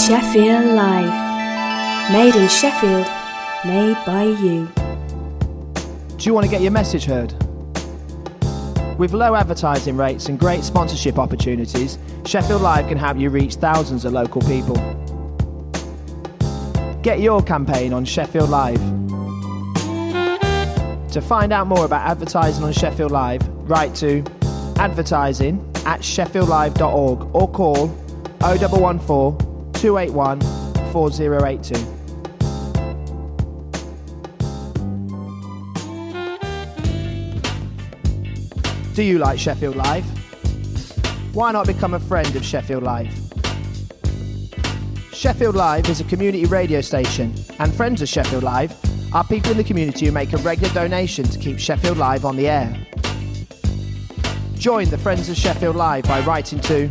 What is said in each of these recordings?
Sheffield Live. Made in Sheffield, made by you. Do you want to get your message heard? With low advertising rates and great sponsorship opportunities, Sheffield Live can help you reach thousands of local people. Get your campaign on Sheffield Live. To find out more about advertising on Sheffield Live, write to advertising@sheffieldlive.org or call 0114 281 4082. Do you like Sheffield Live? Why not become a friend of Sheffield Live? Sheffield Live is a community radio station, and friends of Sheffield Live are people in the community who make a regular donation to keep Sheffield Live on the air. Join the Friends of Sheffield Live by writing to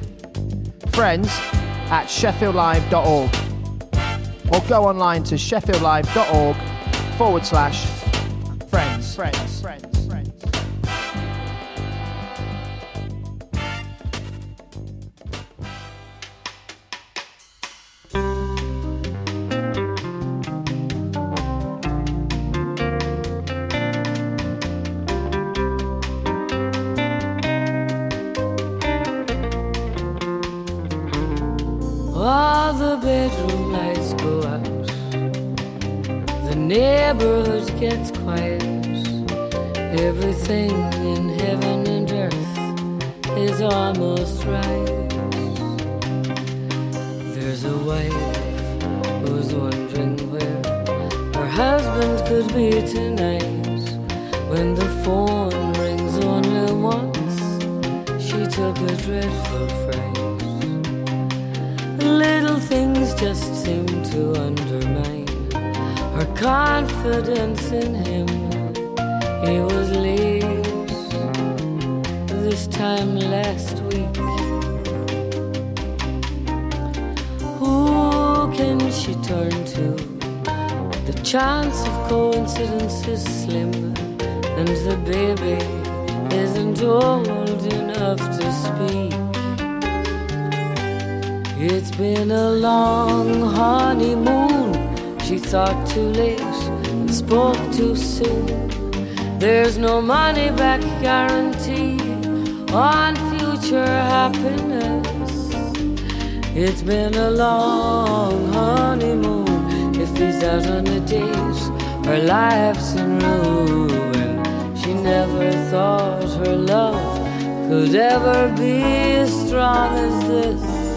friends@sheffieldlive.org or go online to sheffieldlive.org/friends. All the bedroom lights go out, the neighborhood gets quiet. Everything in heaven and earth is almost right. There's a wife who's wondering where her husband could be tonight. When the phone rings only once, she took a dreadful fright. Little things just seem to undermine her confidence in him. He was late this time last week. Who can she turn to? The chance of coincidence is slim, and the baby isn't old enough to speak. It's been a long honeymoon. She thought too late and spoke too soon. There's no money back guarantee on future happiness. It's been a long honeymoon. If he's out on a date, her life's in ruin. She never thought her love could ever be as strong as this.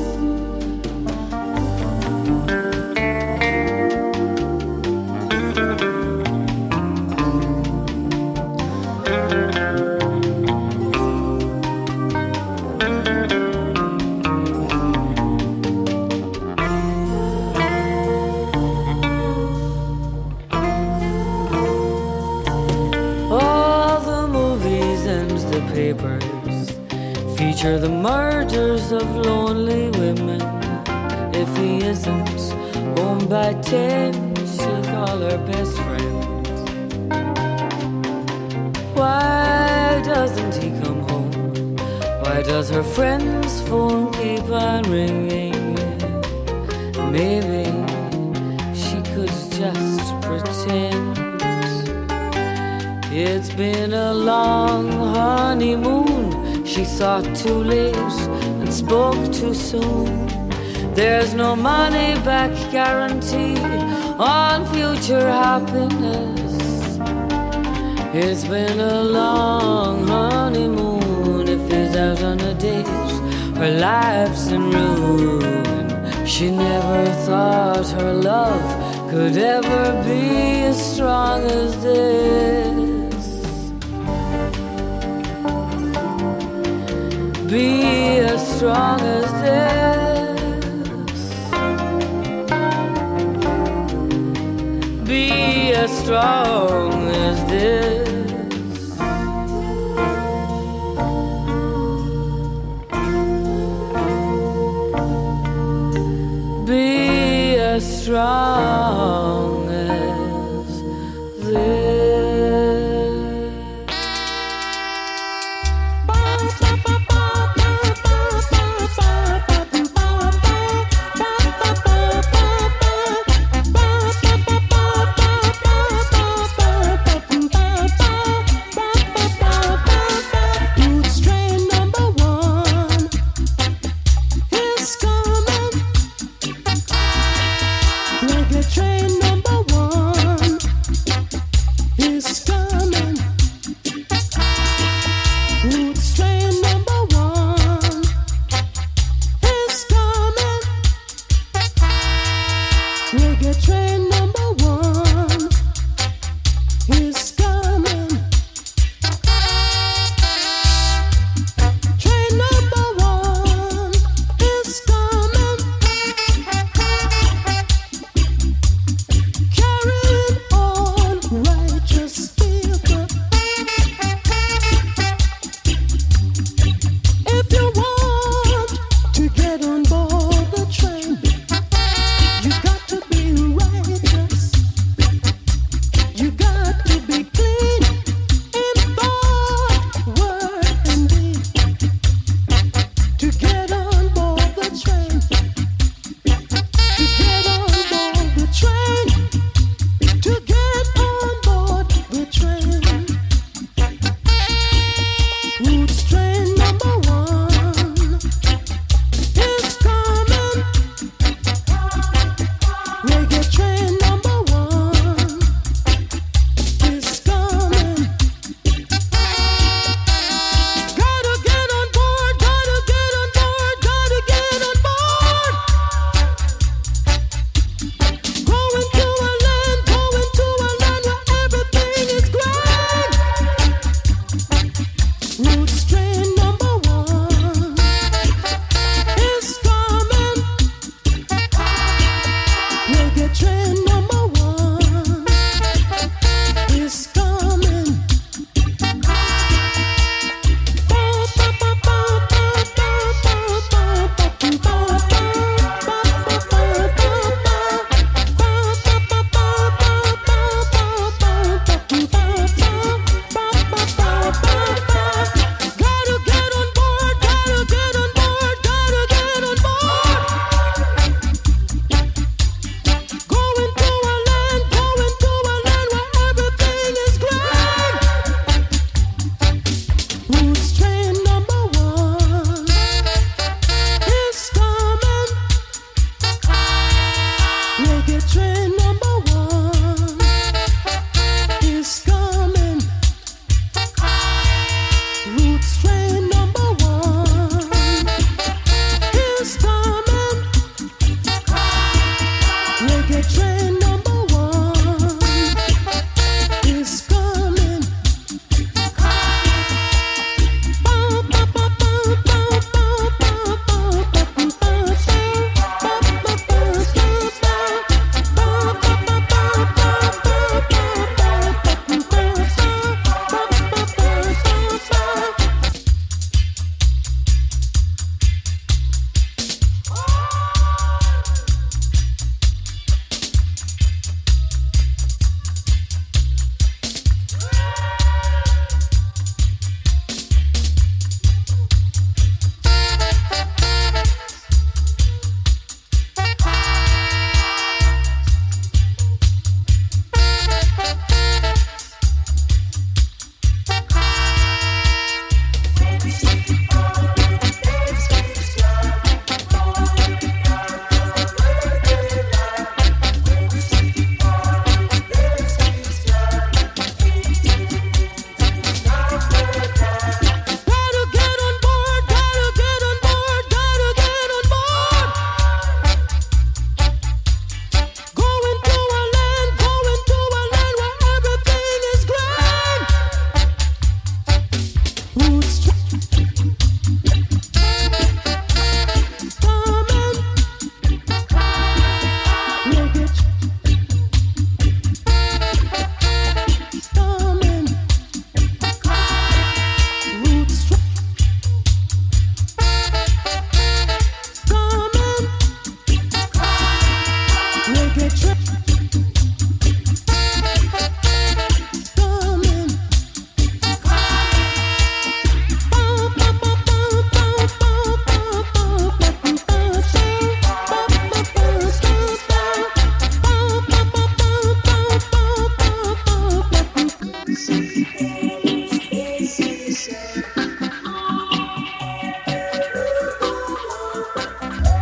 Feature the murders of lonely women. If he isn't home by 10, she'll call her best friend. Why doesn't he come home? Why does her friend's phone keep on ringing? Maybe she could just pretend. It's been a long honeymoon. She thought too late and spoke too soon. There's no money back guarantee on future happiness. It's been a long honeymoon. If he's out on a date, her life's in ruin. She never thought her love could ever be as strong as this. Be as strong as this. Be as strong as this. Be as strong as this.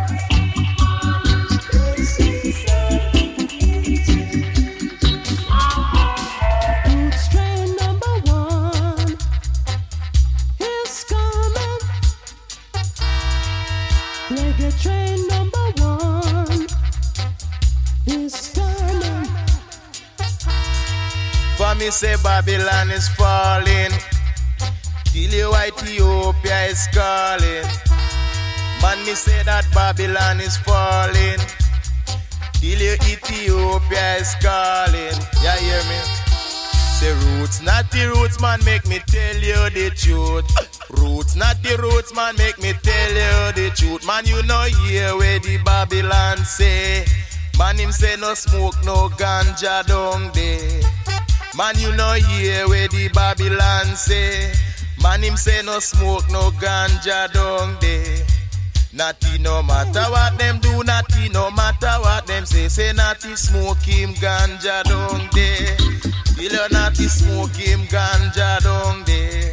Me say Babylon is falling, till you Ethiopia is calling. Man, me say that Babylon is falling, till you Ethiopia is calling. Yeah, hear me? Say roots, not the roots, man, make me tell you the truth. Roots, not the roots, man, make me tell you the truth. Man, you know hear where the Babylon say. Man, him say no smoke, no ganja down there. Man, you know hear where the Babylon say. Man, him say no smoke, no ganja down there. Natty no matter what them do, natty no matter what them say. Say natty smoke him ganja down there. Still natty smoke him ganja down there.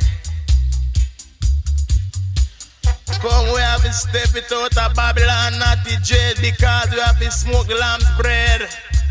Come, we have to step it out of Babylon, natty jail, because we have to smoke the lamb's bread.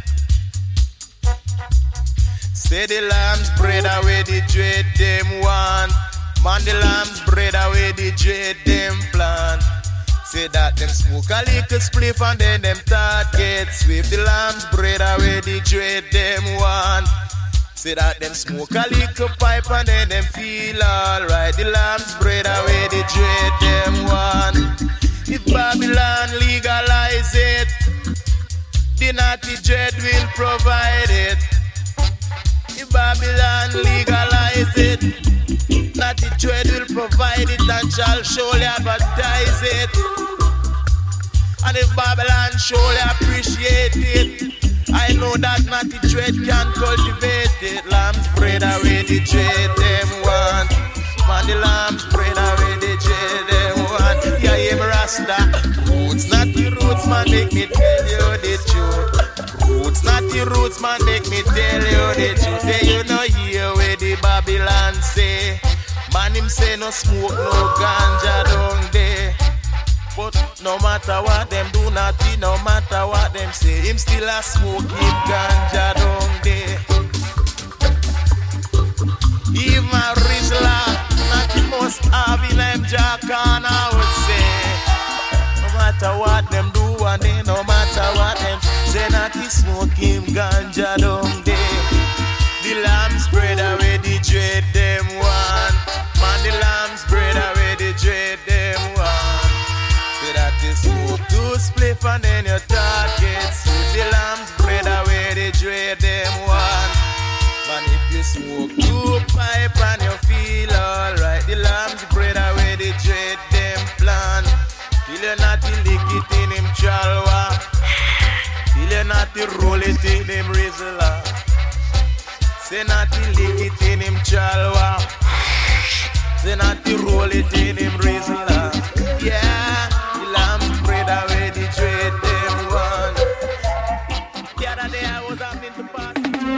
Say the lamb's bread away the dread them want. Man, the lamb's bread away the dread them plant. Say that them smoke a little spliff and then them start get swift. The lamb's bread away the dread them want. Say that them smoke a little pipe and then them feel alright. The lamb's bread away the dread them want. If Babylon legalize it, the naughty dread will provide it. If Babylon legalize it, Natty Dread will provide it and shall surely advertise it. And if Babylon surely appreciate it, I know that Natty Dread can cultivate it. Lamb's bread away the dread them want. Man, the lamb's bread away the dread them want. Yeah, him Rasta. Roots, not the roots, man, make me tell you the truth. Roots, not the roots, man, make me tell you the truth. Say you know hear where the Babylon say. Man, him say no smoke, no ganja down there. But no matter what them do, nothing, no matter what them say, him still a smoke him ganja down there. Even a Rizla, nothing must have in them Jackana, I would say. No matter what them do, and they no matter what them say, nothing smoke him ganja down there. The lamb's bread away the dread them want. Man, the lamb's bread away the dread them want. Say that you smoke two spliff and then your target suit. The lamb's bread away the dread them want. Man, if you smoke two pipe and you feel alright, the lamb's bread away the dread them plan. Till you not lick it in him chalwa, till you not roll it in him rizla. Say not to lick it in him chalwa, say not to roll it in him rizla. Yeah, the lamb's bread away the dread them one. The other day I was having to pass.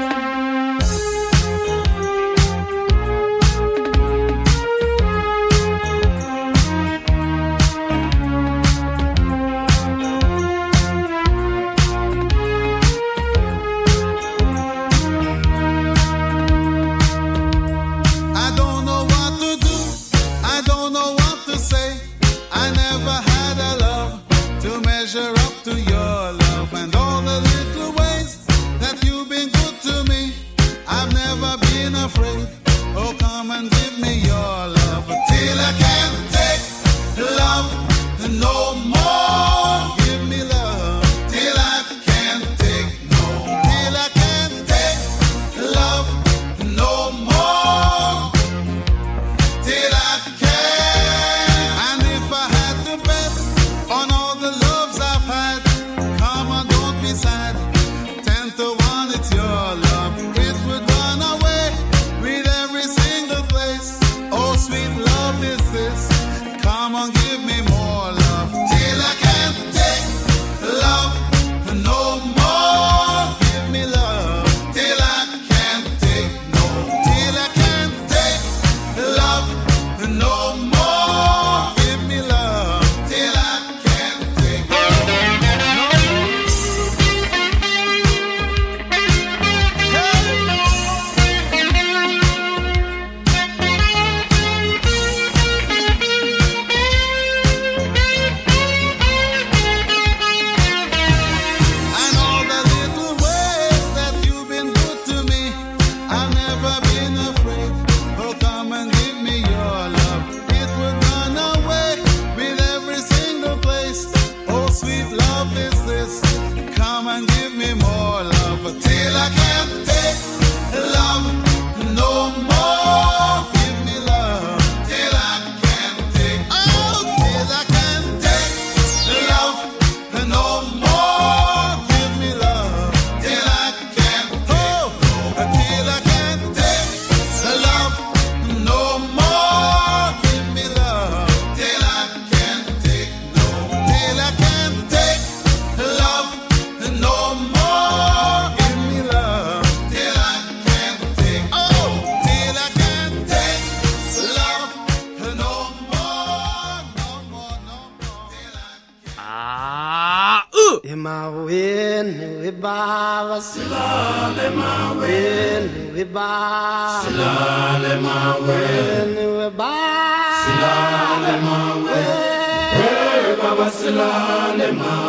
Afraid. Oh, come and give me your love till I can't take love no more. Give me love till I can't take no more. Till I can't take love no more. Till I can't. And if I had to bet on all the loves I've had, come love is this? Come and give me more love till I can't take love no more. Give me love till I can't take. Oh, till I can't take love no more. Give me love till I can't take. Till I can't take love no more. Give me love till I can't take. Till I can't take love no more. Give me love till I can't take. Oh, till I can't take love no more. No more, no more. Till I can't. Imawenu ibaba silale mawenu ibaba silale mawenu ibaba silale mawenu baba silale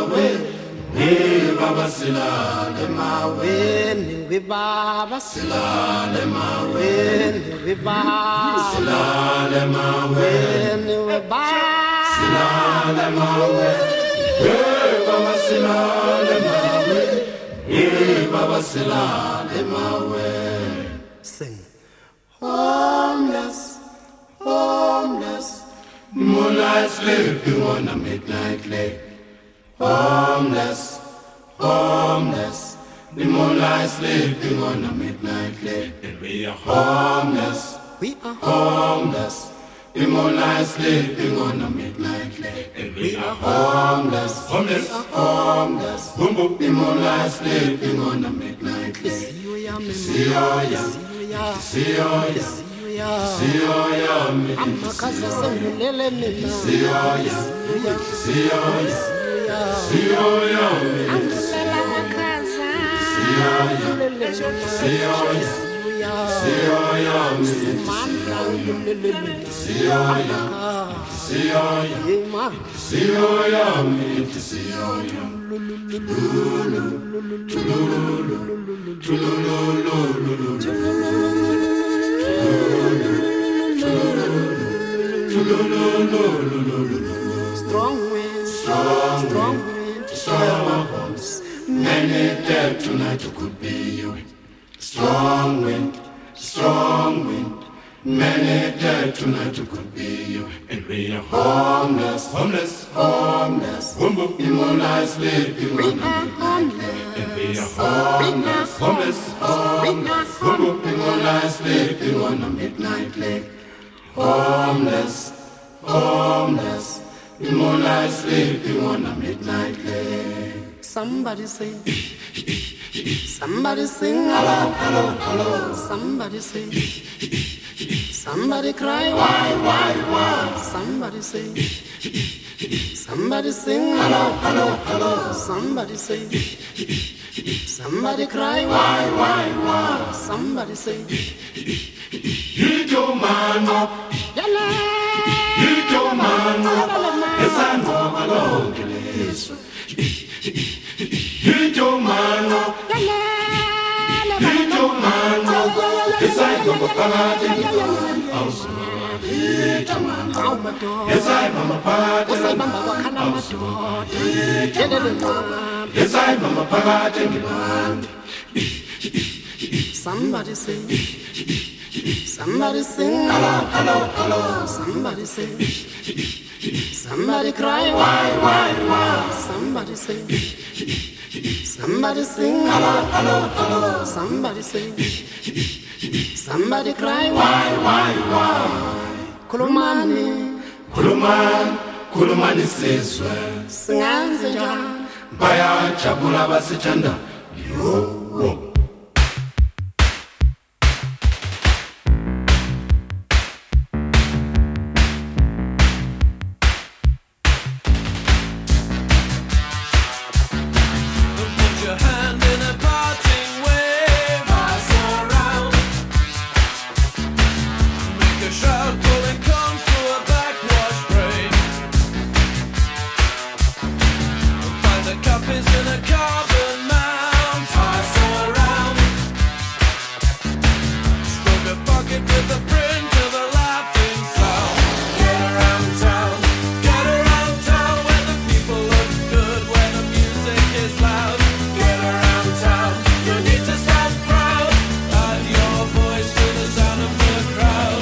mawenu baba silale mawenu ibaba silale mawenu ibaba silale mawenu ibaba silale mawenu Baba silale mawe, Baba silale mawe. Sing. Homeless, homeless. Moonlight sleeping on a midnight lake. Homeless, homeless. The moonlight sleeping on a midnight lake. And we are homeless, we are homeless. The moonlight sleeping on a midnight lake. And we are homeless, homeless, homeless. Boom, boom. The moonlight sleeping on a midnight lake. See ya, see ya, see ya, see ya, me. I'm a casa semulele me. See ya, see ya, see ya, me. I'm a casa. See ya, see ya. See ya, me. See ya, see ya, see ya, me. See ya, strong wind, strong wind, strong winds. Many dead tonight who could be you. Strong wind, many dead tonight who could be you. And we are homeless, homeless, homeless. Boom, boom. The moonlight sleeping on the midnight lake. And we are homeless, homeless, homeless. Boom, boom. The moonlight sleeping on the midnight lake. Homeless, homeless. The moonlight sleeping on the midnight lake. Somebody say. Somebody sing, hello, hello, hello. Somebody sing. Somebody cry, why? Somebody sing. Somebody sing, hello, hello, hello. Somebody sing. Somebody cry, why? Somebody sing. You don't man up. You don't man up. Yes, I know alone. You don't man up. You don't man up. Yes, I know a party. Yes, I'm a party. Yes, I'm a party. Somebody sing. Somebody sing. Hello, hello, hello. Somebody sing. Somebody cry, why? Somebody sing. Somebody sing, hello, hello, hello. Somebody sing. Somebody cry, why? Kulumani, kulumani seswe. Singanze njani. Baya chabula basichanda. Yo. Copies in a carbon mount. is loud. Get around town, no need to stand proud. Add your voice to the sound of the crowd.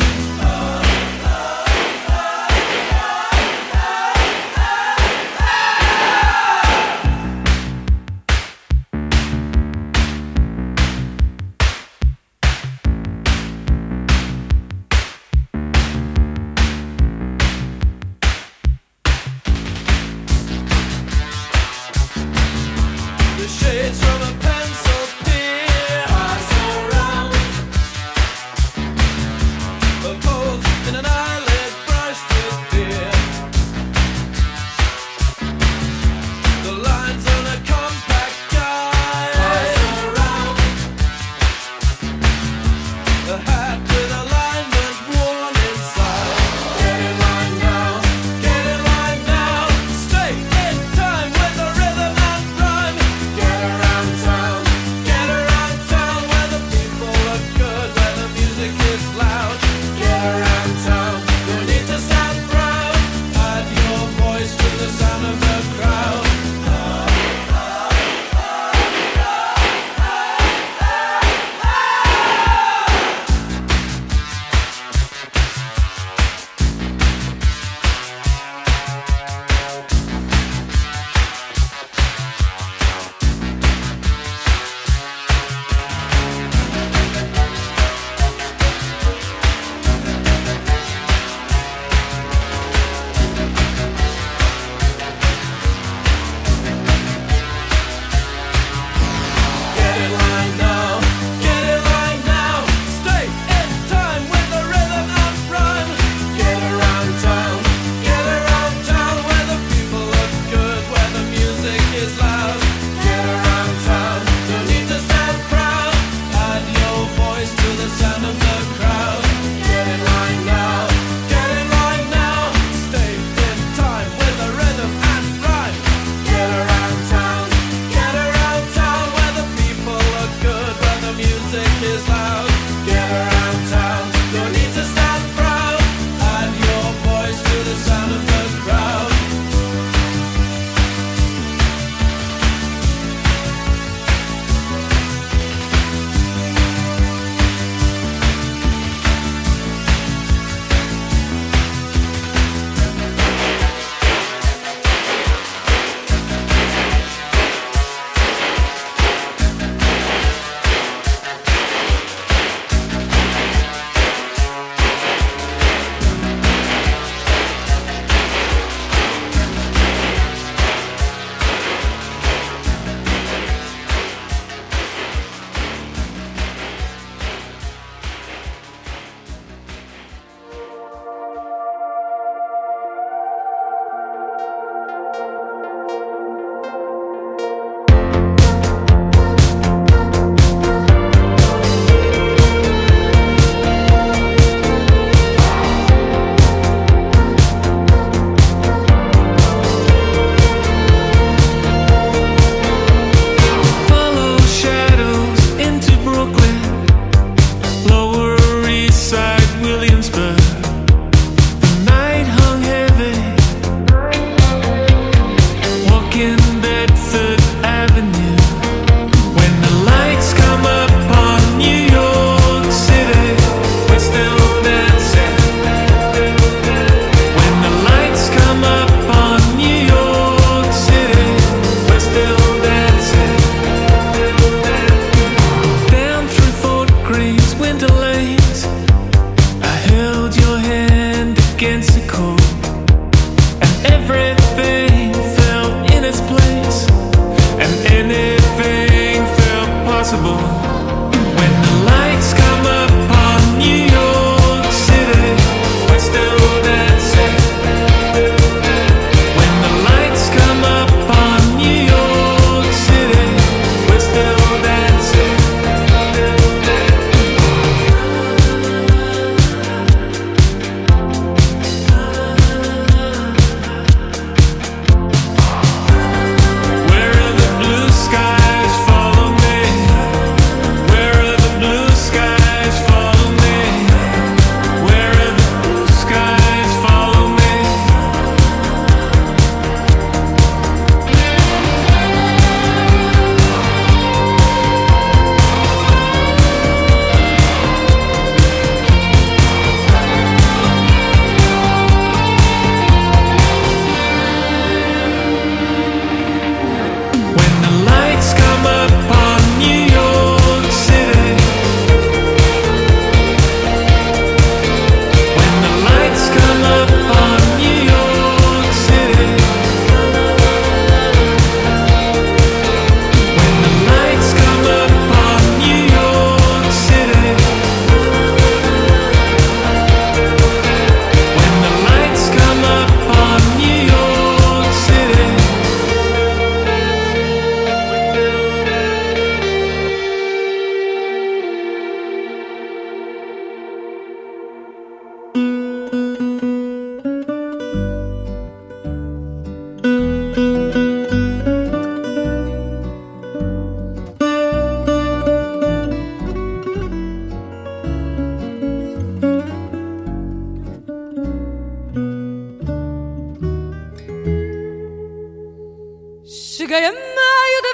da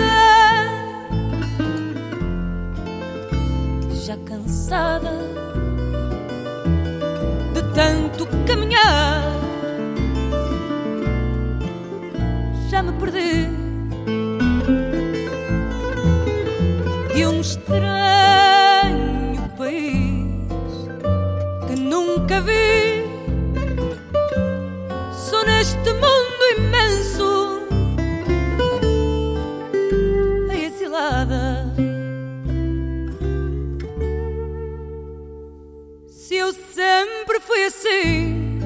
vida, já cansada de tanto caminhar, já me perdi de um estranho país que nunca vi. Sou neste mundo imenso a exilada. Se eu sempre fui assim,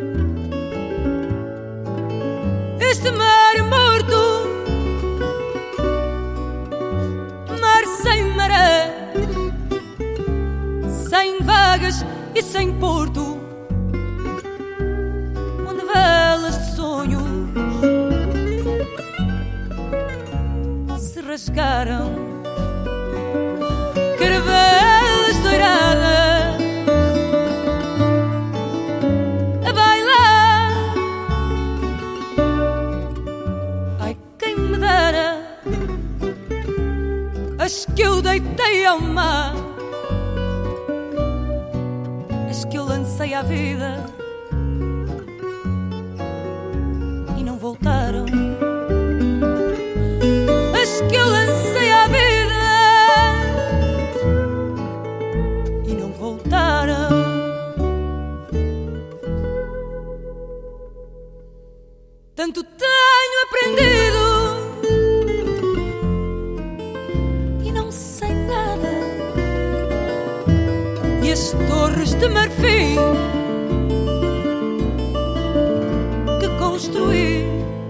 este mar morto, mar sem maré, sem vagas e sem porto, onde velas de sonhos se rasgaram, caravelas douradas a bailar. Ai, quem me dera as que eu deitei ao mar, as que eu lancei à vida e não voltaram, as que eu lancei à vida e não voltaram. Tanto tenho aprendido e não sei nada, e as torres de marfim que construí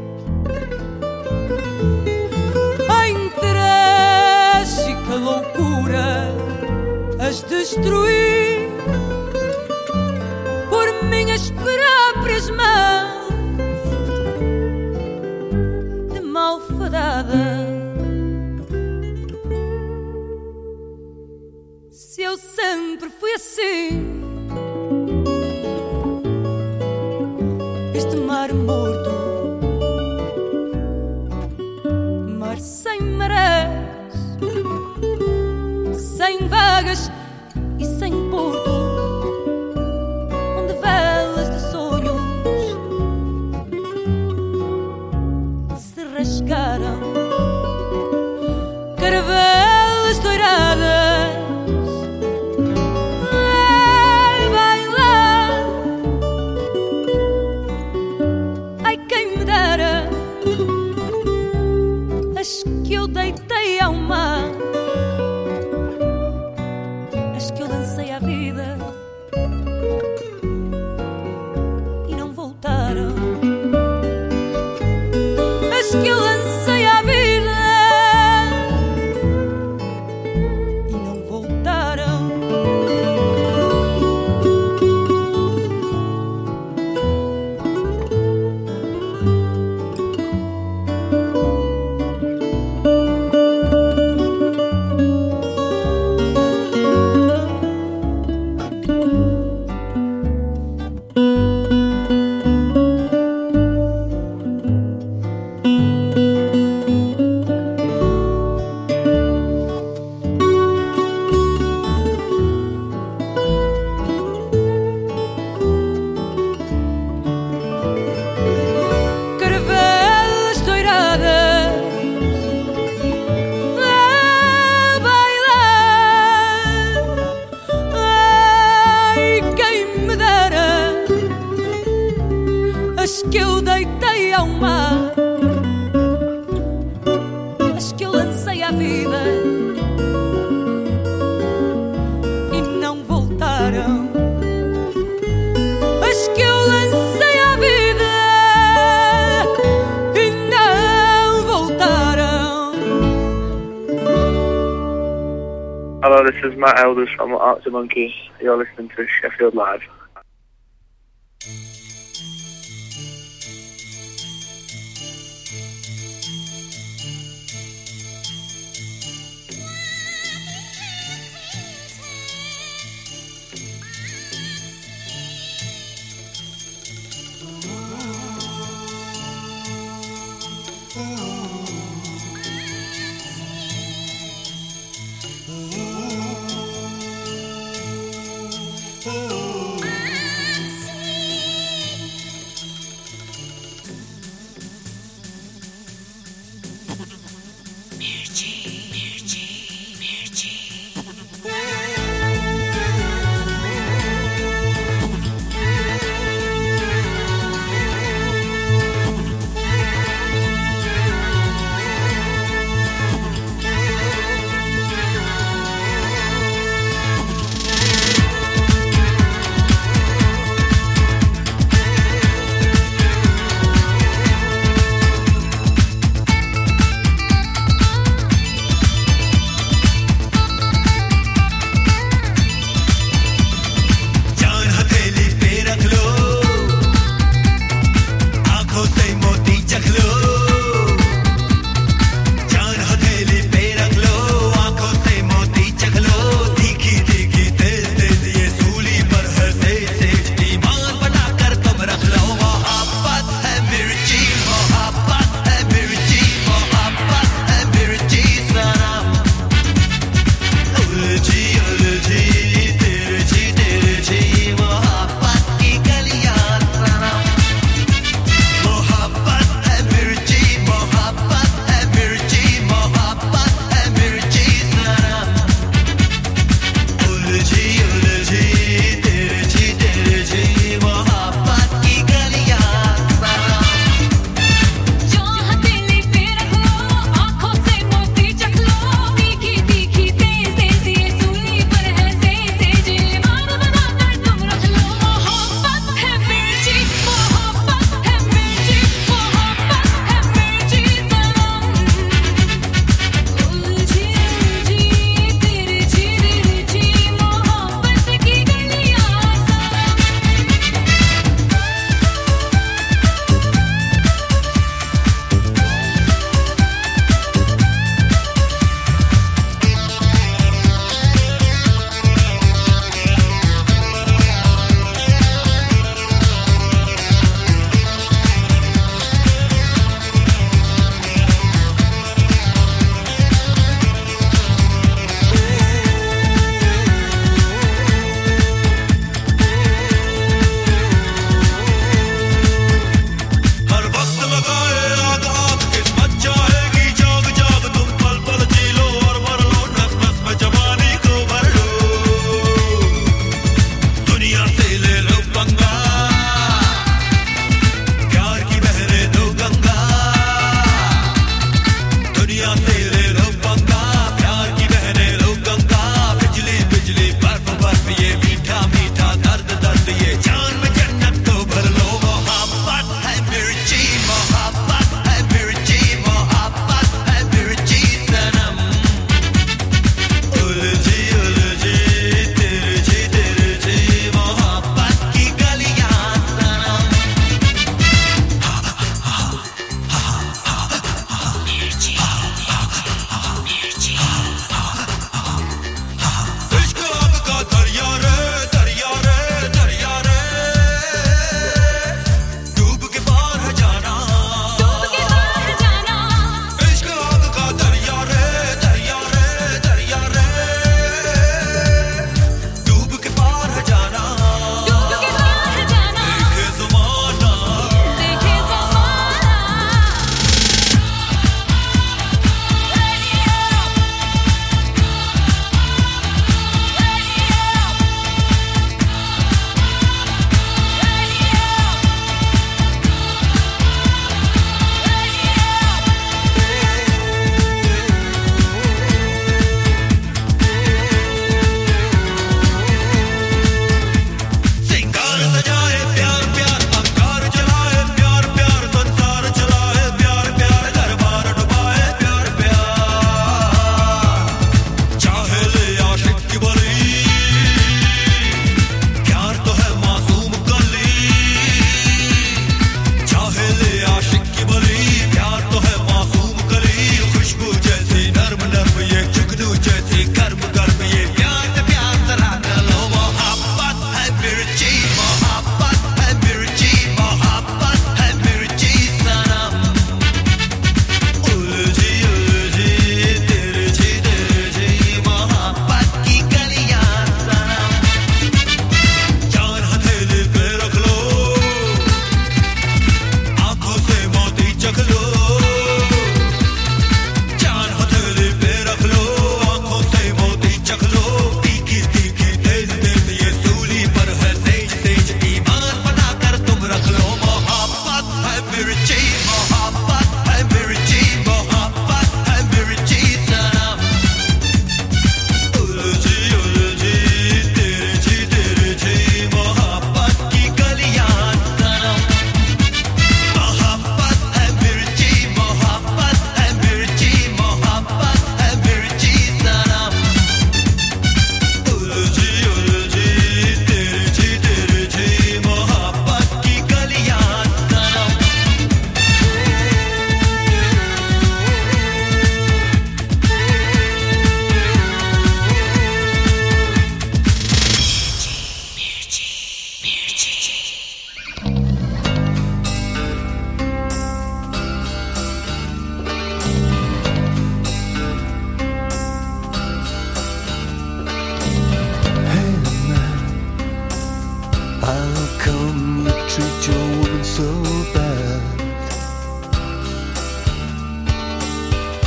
em trágica loucura as destruí por minhas próprias mãos de malfadada. Se eu sempre fui assim, este mar morto, mar sem marés, sem vagas e sem porto, onde velas de sonhos se rasgaram, caravelas douradas a bailar. Ai, quem me dera as que eu deitei ao mar, as que eu lancei à vida e não voltaram, as que eu lancei à vida e não voltaram. Caravelas douradas a bailar. Ai, quem me dera as que eu deitei ao mar, as que eu lancei à vida e não voltaram, as que eu lancei à vida e não voltaram. Hello, this is Matt Elders from Arctic Monkey. You're listening to Sheffield Live.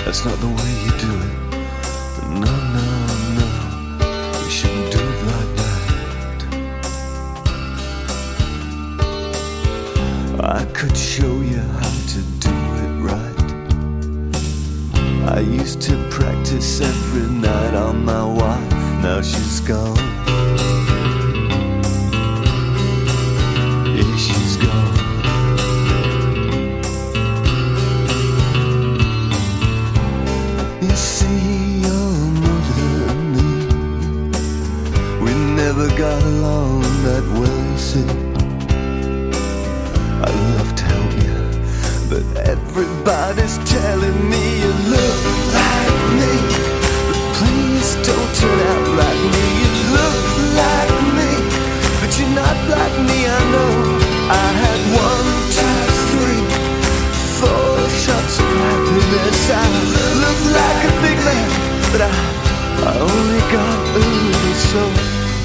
That's not the way you do it. No, no, no. You shouldn't do it like that. I could show you how to do it right. I used to practice every night on my wife. Now she's gone. Yeah, she's gone. You see, your mother and me, we never got along that well, you see. I'd love to help you, but everybody's telling me you look like me. But please don't turn out like me. You look like me, but you're not like me, I know. I had 1, 2, 3, 4 shots of happiness. I look like a big man, but I only got a little soul.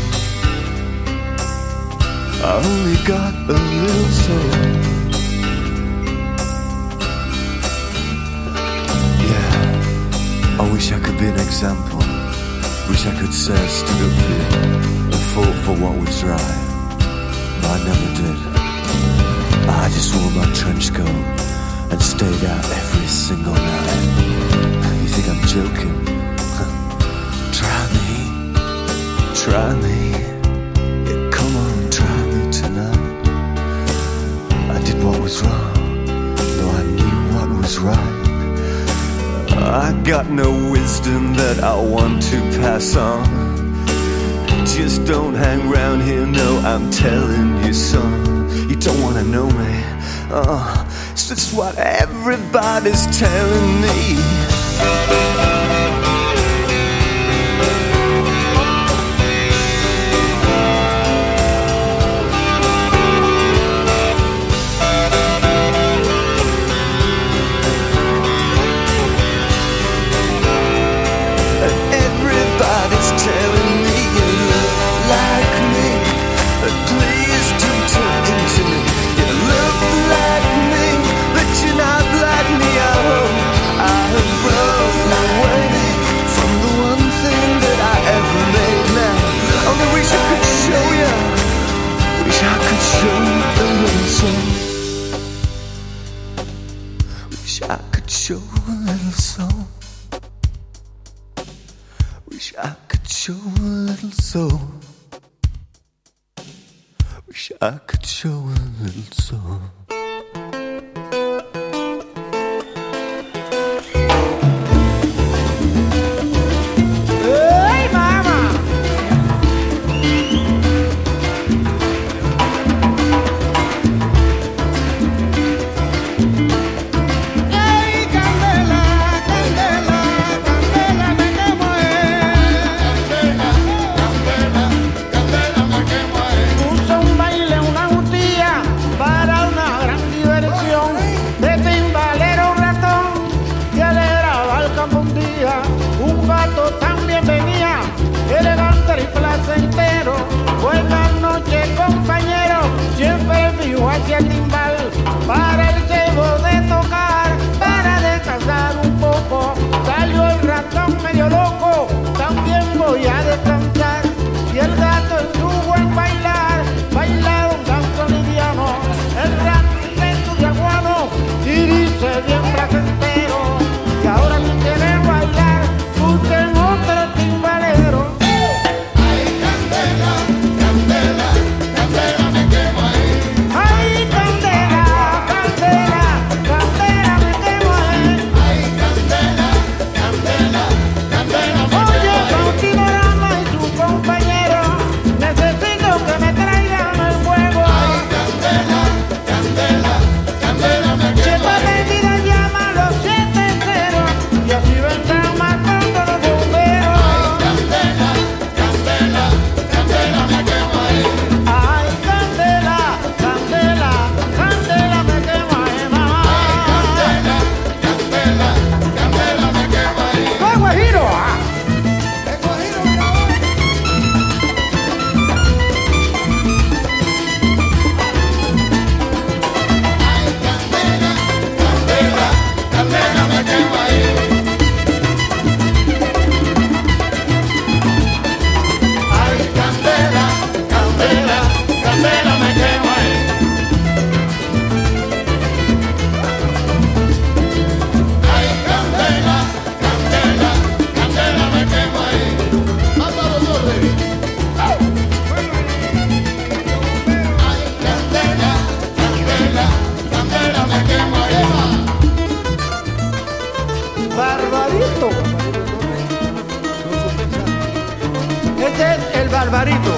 I only got a little soul. Yeah, I wish I could be an example. Wish I could say I stood up for you and fought for what was right. But I never did. I just wore my trench coat and stayed out every single night. You think I'm joking? Try me. Try me. Yeah, come on, try me tonight. I did what was wrong, though I knew what was right. I got no wisdom that I want to pass on. Just don't hang round here, no, I'm telling you, son. You don't wanna know me, it's just what everybody's telling me. Everybody's telling me you look like me, but please don't turn into me. You look like me, but you're not like me. I hope I have run away from the one thing that I ever made. Now, only wish I could show you, wish I could show you a little soul. Wish I could show a little soul. Wish I could show a little soul. Wish I could show a little soul. Hey, mama! Hey, candela, candela, candela, me quemo, puso un baile una tía para una gran diversión. De timbalero un ratón que alegraba al campo un día. Un gato también venía, elegante y placentero. Buenas noches, compañero, siempre fijo hacia el timbal. Para el cebo de tocar, para descansar un poco. Salió el ratón medio loco, también voy a descansar. Y el gato en su buen bailar, bailaba un danzo liviano. El rato se estudia guano y dice bien placentero. Y ahora si quieren bailar, busquen otro timbalero. Ay, candela, candela, candela, me quemo ahí. Ay, candela, candela, candela, me Barbarito. Este es el Barbarito.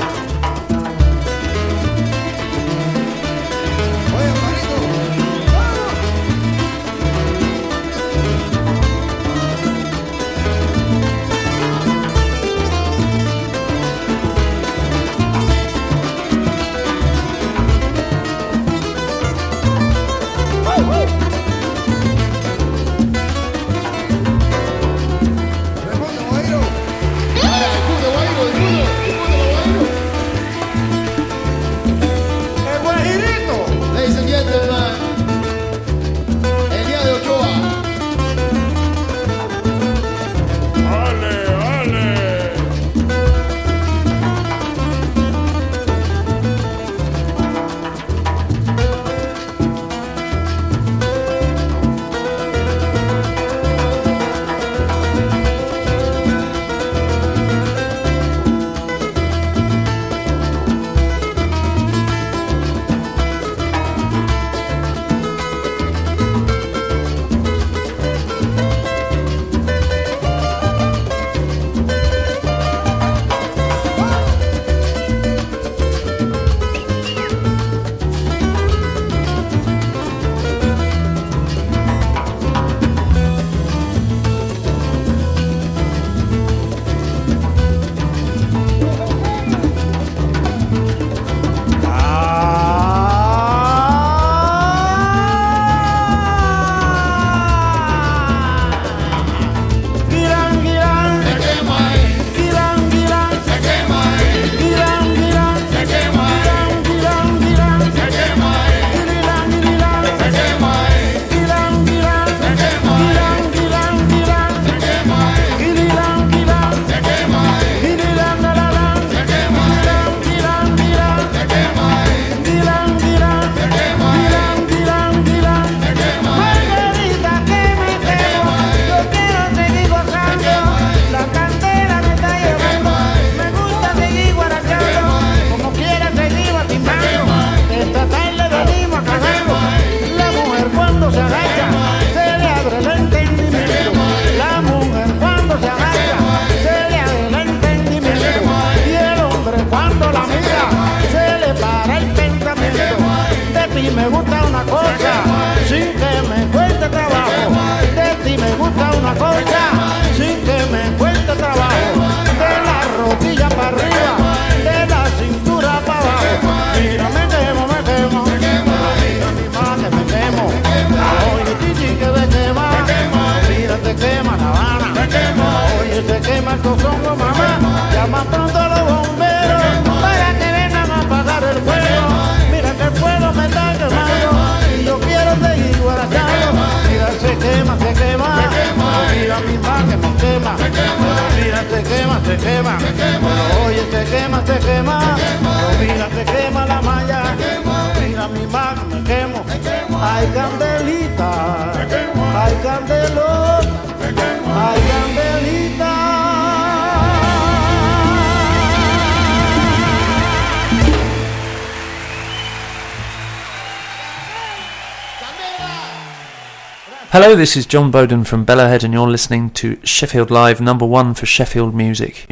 Me gusta una cosa sin que me cueste trabajo. De ti me gusta una cosa sin que me cueste trabajo. De la rodilla para arriba, de la cintura para abajo. Mira, me quemo, mira mi madre, me quemo. Oye, chichi, que me quema. Mira, te quema La Habana. Oye, te quema el Cozongo, mamá. Llama pronto a los bomberos para que vengan a apagar el fuego. Mira que el fuego me está quemando y yo quiero seguir guardando. Mira, se quema. Mira mi madre, me quema. Mira, se quema. Oye, se quema. Mira, se quema la malla. Mira mi madre, me quemo. Ay, candelita. Ay, candelón. Ay, candelita. Hello, this is John Bowden from Bellahead and you're listening to Sheffield Live, #1 for Sheffield music.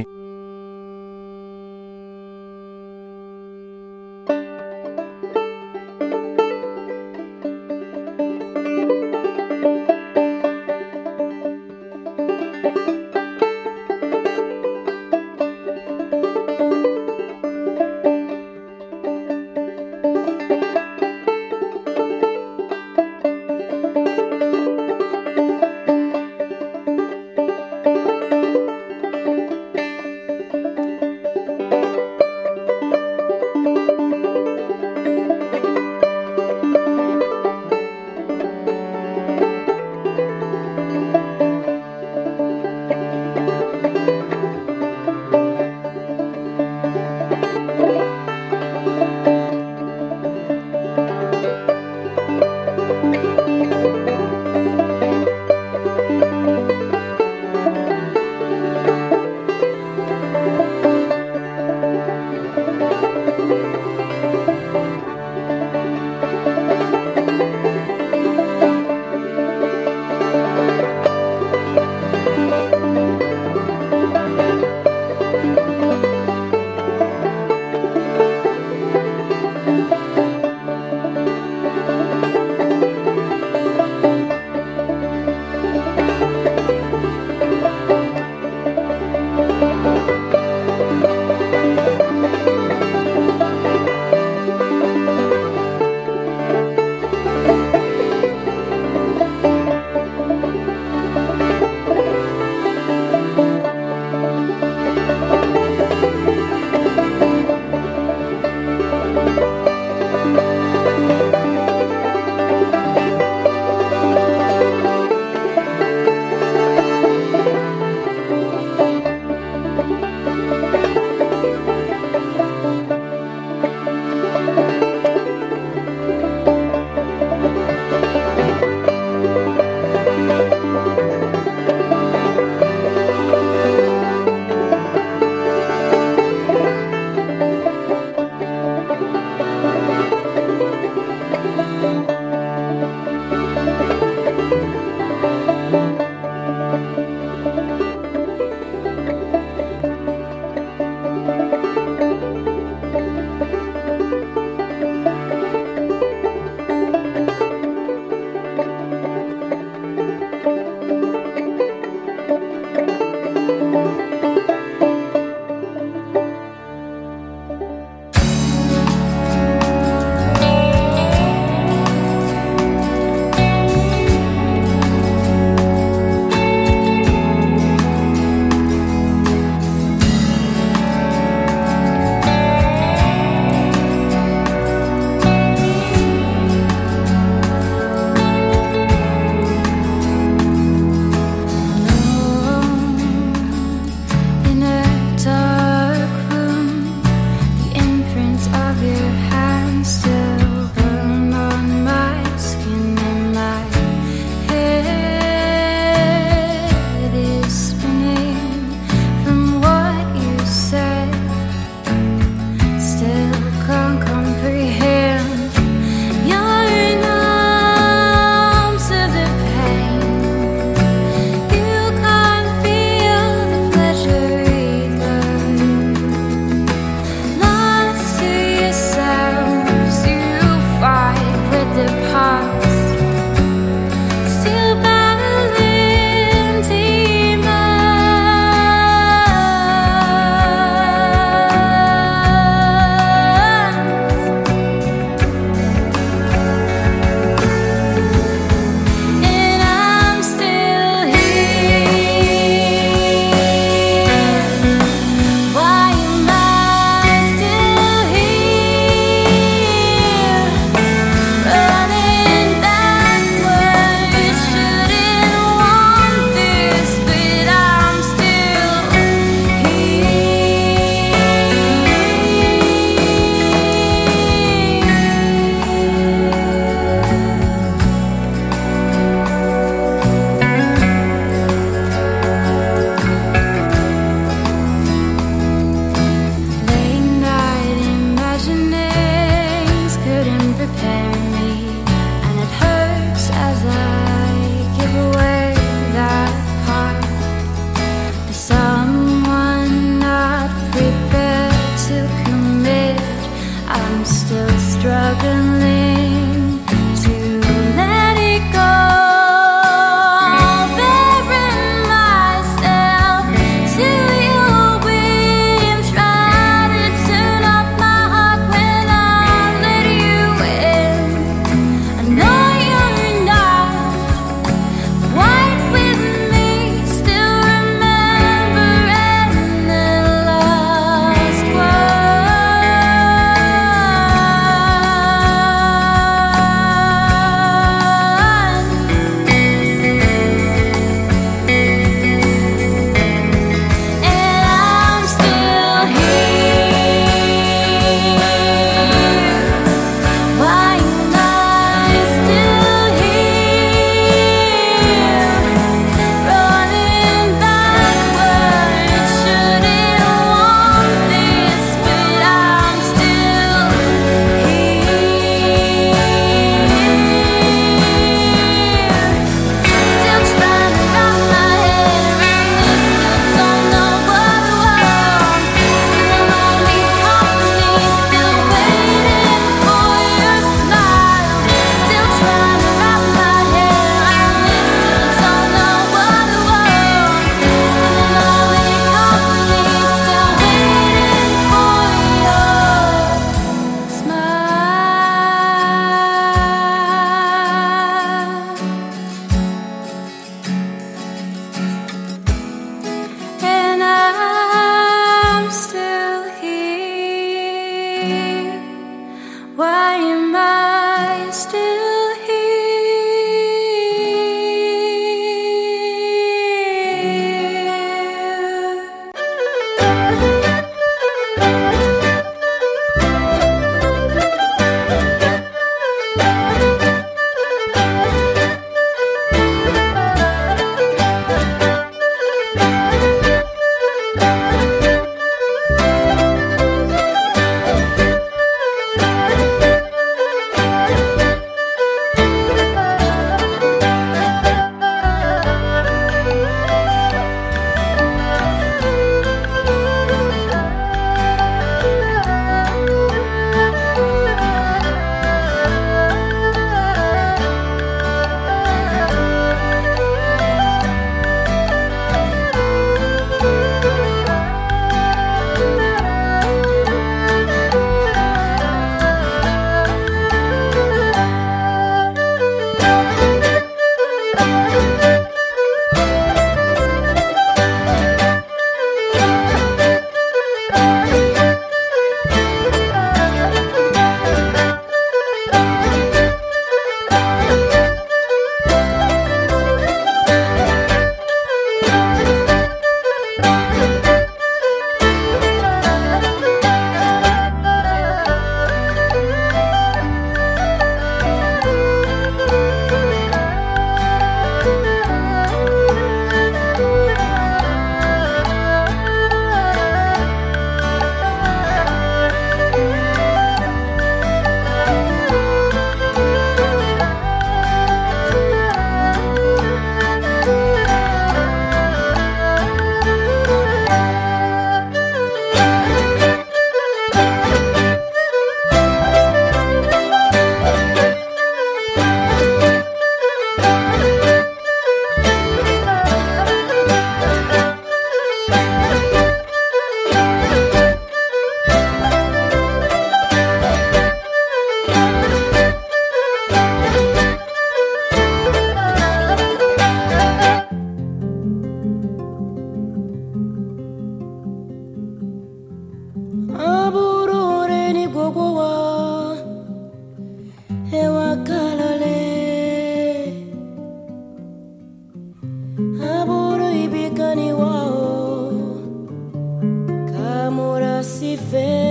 everything.